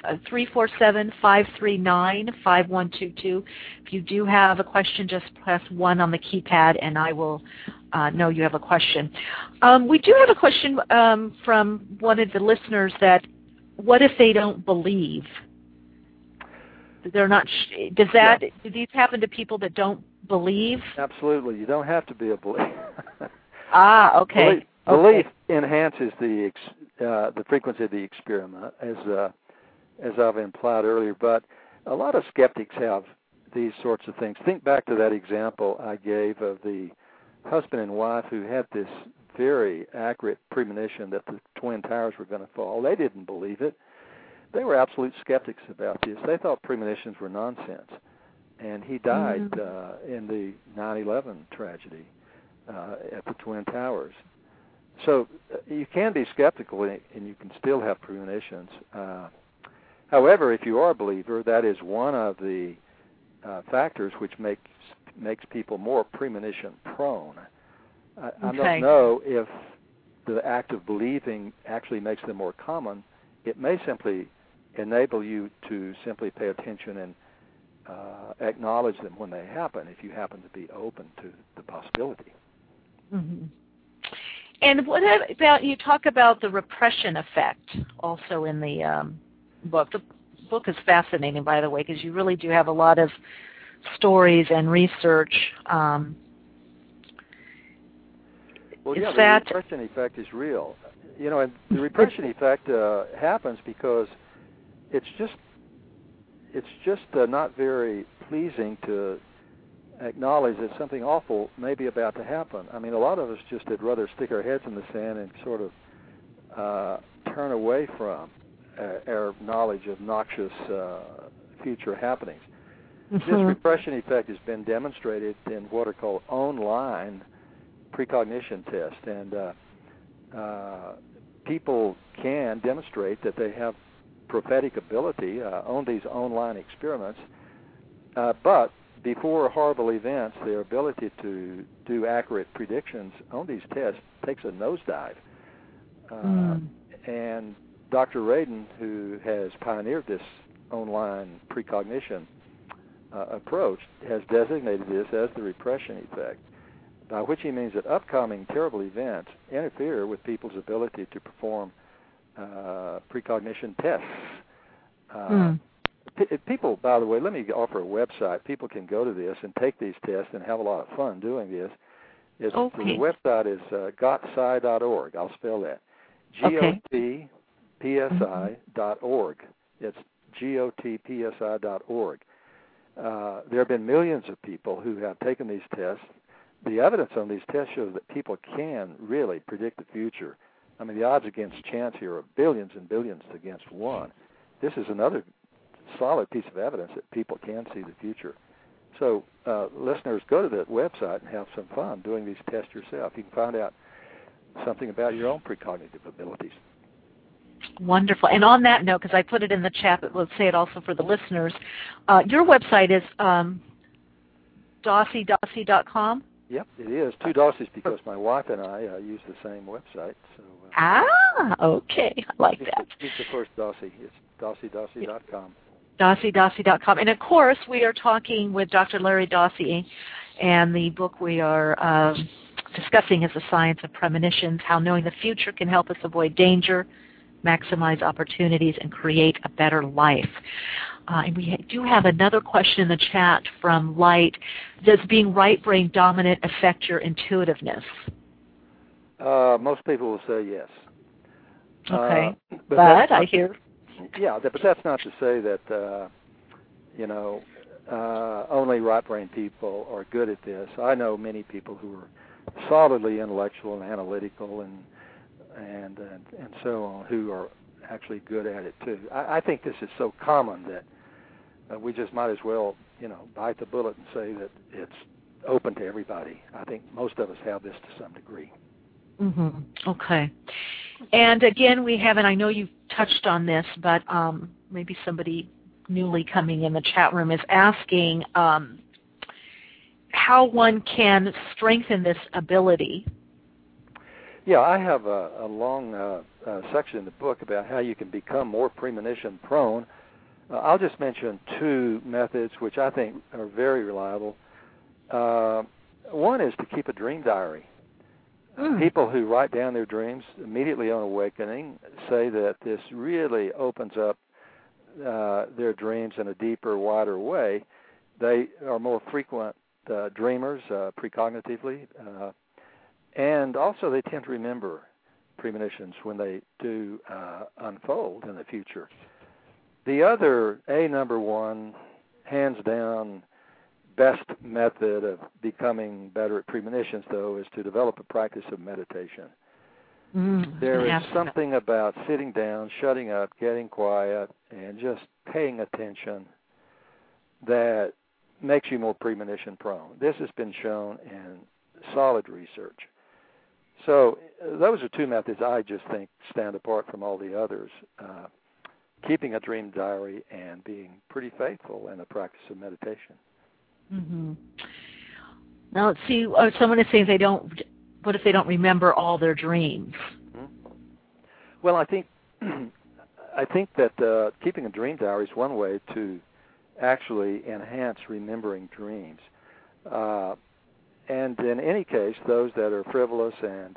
347-539-5122. If you do have a question, just press 1 on the keypad, and I will know you have a question. We do have a question from one of the listeners that, what if they don't believe? They're not. Do these happen to people that don't believe? Absolutely. You don't have to be a believer. Okay. Belief enhances the frequency of the experiment, as I've implied earlier. But a lot of skeptics have these sorts of things. Think back to that example I gave of the husband and wife who had this very accurate premonition that the Twin Towers were going to fall. They didn't believe it. They were absolute skeptics about this. They thought premonitions were nonsense. And he died in the 9/11 tragedy at the Twin Towers. So you can be skeptical, and you can still have premonitions. However, if you are a believer, that is one of the factors which makes people more premonition prone. I don't know if the act of believing actually makes them more common. It may simply enable you to simply pay attention and acknowledge them when they happen, if you happen to be open to the possibility. Mm-hmm. And what about, you talk about the repression effect also in the book. The book is fascinating, by the way, because you really do have a lot of stories and research. The repression effect is real. And the repression effect happens because it's just not very pleasing to acknowledge that something awful may be about to happen. I mean, a lot of us just would rather stick our heads in the sand and sort of turn away from our knowledge of noxious future happenings. This repression effect has been demonstrated in what are called online precognition tests, and people can demonstrate that they have prophetic ability on these online experiments, but before horrible events, their ability to do accurate predictions on these tests takes a nosedive. And Dr. Radin, who has pioneered this online precognition approach, has designated this as the repression effect, by which he means that upcoming terrible events interfere with people's ability to perform precognition tests. People, by the way, let me offer a website. People can go to this and take these tests and have a lot of fun doing this. The website is gotpsi.org. I'll spell that. GOTPSI.org. It's GOTPSI.org. There have been millions of people who have taken these tests. The evidence on these tests shows that people can really predict the future. I mean, the odds against chance here are billions and billions against one. This is another solid piece of evidence that people can see the future. So listeners, go to that website and have some fun doing these tests yourself. You can find out something about your own precognitive abilities. Wonderful. And on that note, because I put it in the chat, but let's say it also for the listeners, your website is dossy.com? Yep, it is. Two Darcys because my wife and I use the same website. So. Okay. I like that. It's the first Darcy. It's DarcyDarcy.com. DarcyDarcy.com. And, of course, we are talking with Dr. Larry Dossey, and the book we are discussing is The Science of Premonitions, How Knowing the Future Can Help Us Avoid Danger, Maximize Opportunities, and Create a Better Life. And we do have another question in the chat from Light. Does being right brain dominant affect your intuitiveness? Most people will say yes. Okay. But I hear... Yeah, but that's not to say that, only right brain people are good at this. I know many people who are solidly intellectual and analytical and so on who are actually good at it too. I think this is so common that we just might as well, bite the bullet and say that it's open to everybody. I think most of us have this to some degree. Mm-hmm. Okay. And again, we haven't, I know you've touched on this, but maybe somebody newly coming in the chat room is asking how one can strengthen this ability. Yeah, I have a long section in the book about how you can become more premonition prone. I'll just mention two methods which I think are very reliable. One is to keep a dream diary. People who write down their dreams immediately on awakening say that this really opens up their dreams in a deeper, wider way. They are more frequent dreamers precognitively, and also they tend to remember premonitions when they do unfold in the future. The other, number one, hands down, best method of becoming better at premonitions, though, is to develop a practice of meditation. There is something about sitting down, shutting up, getting quiet, and just paying attention that makes you more premonition prone. This has been shown in solid research. So those are two methods I just think stand apart from all the others. Keeping a dream diary and being pretty faithful in a practice of meditation. Mm-hmm. Now let's see. Someone is saying what if they don't remember all their dreams? Mm-hmm. Well, I think that keeping a dream diary is one way to actually enhance remembering dreams. And in any case, those that are frivolous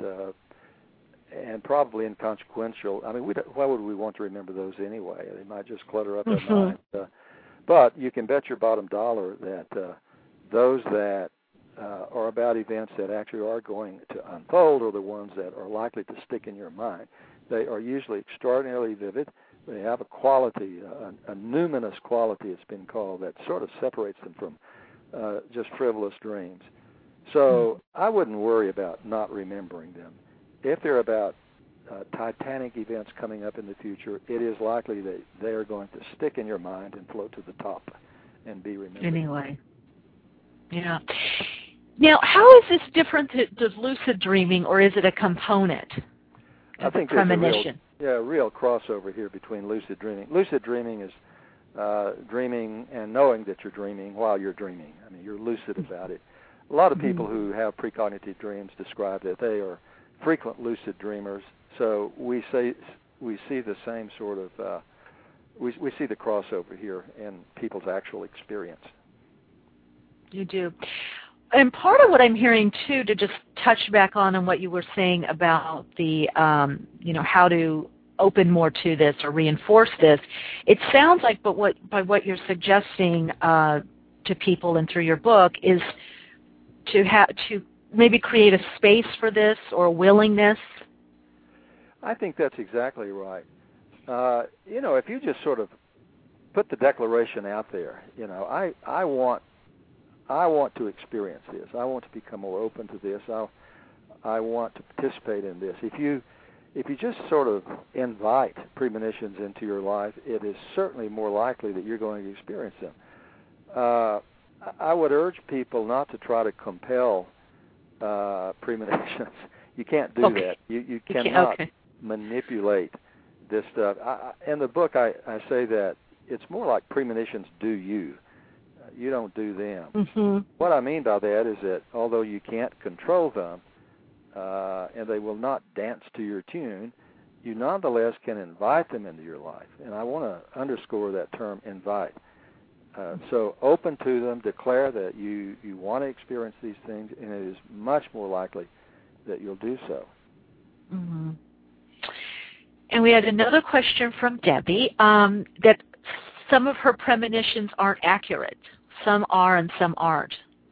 and probably inconsequential, I mean, why would we want to remember those anyway? They might just clutter up our mind. But you can bet your bottom dollar that those that are about events that actually are going to unfold are the ones that are likely to stick in your mind. They are usually extraordinarily vivid. They have a quality, a numinous quality it's been called, that sort of separates them from just frivolous dreams. So I wouldn't worry about not remembering them. If they're about titanic events coming up in the future, it is likely that they are going to stick in your mind and float to the top and be remembered. Anyway. Yeah. Now, how is this different to lucid dreaming, or is it a component of I think premonition? There's a real crossover here between lucid dreaming. Lucid dreaming is dreaming and knowing that you're dreaming while you're dreaming. I mean, you're lucid about it. A lot of people who have precognitive dreams describe that they are frequent lucid dreamers. So we see the same sort of we see the crossover here in people's actual experience. You do. And part of what I'm hearing, too, to just touch back on what you were saying about the, how to open more to this or reinforce this, it sounds like by what you're suggesting to people and through your book is to maybe create a space for this or a willingness. I think that's exactly right. If you just sort of put the declaration out there, I want to experience this. I want to become more open to this. I want to participate in this. If you just sort of invite premonitions into your life, it is certainly more likely that you're going to experience them. I would urge people not to try to compel premonitions. You can't do that. You cannot manipulate this stuff. In the book, I say that it's more like premonitions do you. You don't do them. Mm-hmm. What I mean by that is that although you can't control them, and they will not dance to your tune, you nonetheless can invite them into your life. And I want to underscore that term, invite. So open to them, declare that you want to experience these things, and it is much more likely that you'll do so. Mm-hmm. And we had another question from Debbie, that some of her premonitions aren't accurate. Some are and some aren't.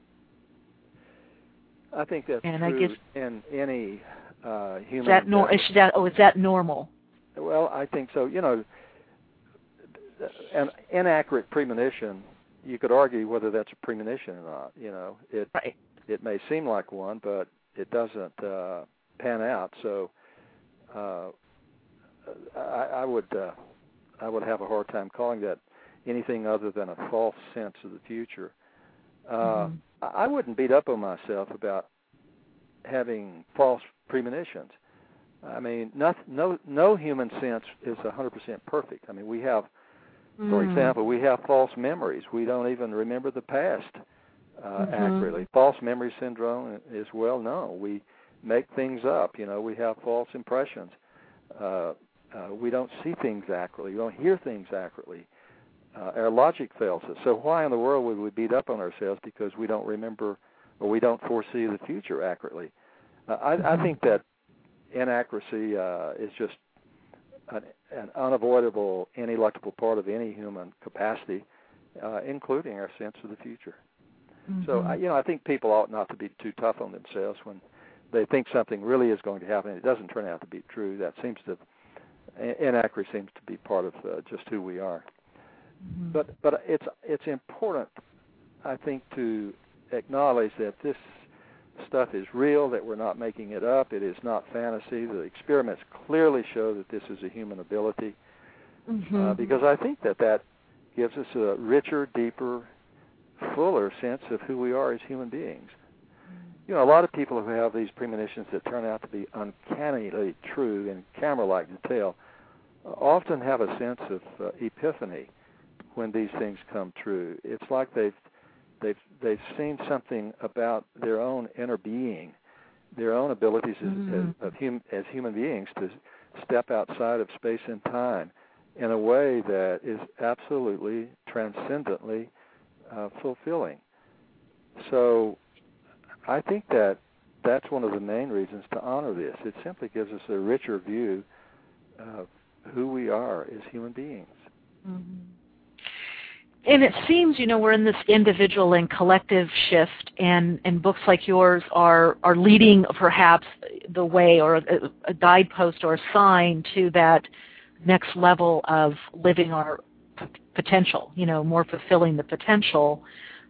I think that's and true I guess, in any human. Is that normal? Well, I think so. You know, an inaccurate premonition, you could argue whether that's a premonition or not. You know, it may seem like one, but it doesn't pan out. So I would have a hard time calling that anything other than a false sense of the future. I wouldn't beat up on myself about having false premonitions. I mean, no human sense is 100% perfect. I mean, we have, for example, we have false memories. We don't even remember the past accurately. False memory syndrome is well known. We make things up. You know, we have false impressions. We don't see things accurately. We don't hear things accurately. Our logic fails us. So why in the world would we beat up on ourselves because we don't remember or we don't foresee the future accurately? I think that inaccuracy is just an unavoidable, ineluctable part of any human capacity, including our sense of the future. So, I think people ought not to be too tough on themselves when they think something really is going to happen and it doesn't turn out to be true. That inaccuracy seems to be part of just who we are. But it's important, I think, to acknowledge that this stuff is real, that we're not making it up. It is not fantasy. The experiments clearly show that this is a human ability, because I think that gives us a richer, deeper, fuller sense of who we are as human beings. You know, a lot of people who have these premonitions that turn out to be uncannily true in camera-like detail often have a sense of epiphany when these things come true. It's like they've seen something about their own inner being, their own abilities as human beings to step outside of space and time in a way that is absolutely transcendently fulfilling. So I think that's one of the main reasons to honor this. It simply gives us a richer view of who we are as human beings. And it seems, we're in this individual and collective shift, and books like yours are leading perhaps the way, or a guidepost or a sign to that next level of living our potential, more fulfilling the potential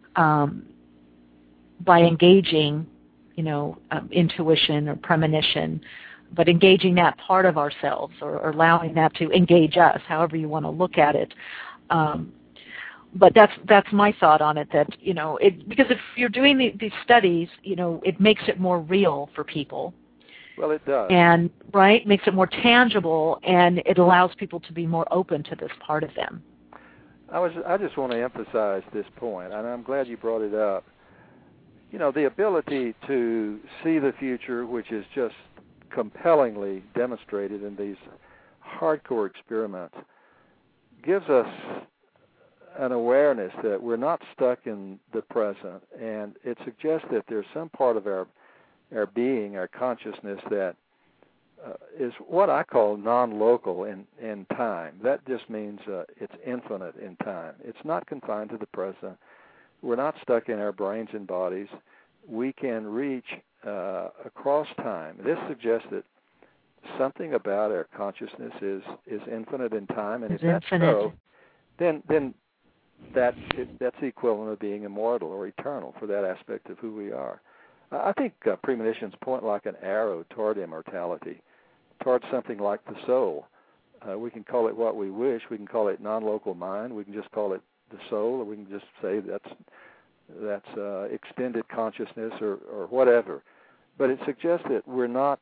by engaging, intuition or premonition, but engaging that part of ourselves or allowing that to engage us, however you want to look at it. But that's my thought on it. That because if you're doing these studies, it makes it more real for people. Well, it does. And makes it more tangible, and it allows people to be more open to this part of them. I just want to emphasize this point, and I'm glad you brought it up. The ability to see the future, which is just compellingly demonstrated in these hardcore experiments, gives us an awareness that we're not stuck in the present, and it suggests that there's some part of our being, our consciousness, that is what I call non-local in time. That just means it's infinite in time. It's not confined to the present. We're not stuck in our brains and bodies. We can reach across time. This suggests that something about our consciousness is infinite in time, and if that's so, then that's the equivalent of being immortal or eternal for that aspect of who we are. I think premonitions point like an arrow toward immortality, toward something like the soul. We can call it what we wish. We can call it non-local mind. We can just call it the soul, or we can just say that's extended consciousness or whatever. But it suggests that we're not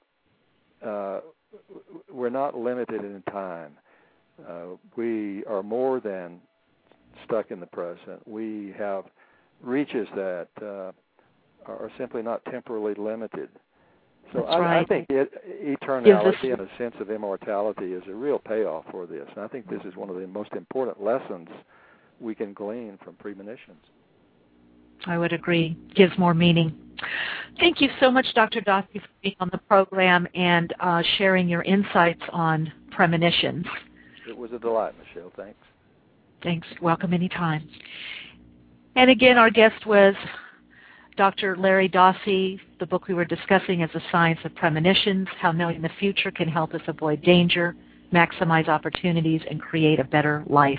limited in time. We are more than stuck in the present. We have reaches that are simply not temporally limited. So I think eternality and a sense of immortality is a real payoff for this. And I think this is one of the most important lessons we can glean from premonitions. I would agree. Gives more meaning. Thank you so much, Dr. Dossey, for being on the program and sharing your insights on premonitions. It was a delight, Michelle. Thanks. Thanks. Welcome anytime. And again, our guest was Dr. Larry Dossey. The book we were discussing is The Science of Premonitions, How Knowing the Future Can Help Us Avoid Danger, Maximize Opportunities, and Create a Better Life.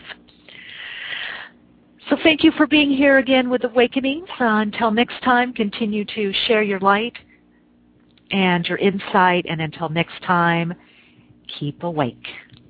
So thank you for being here again with Awakenings. Until next time, continue to share your light and your insight. And until next time, keep awake.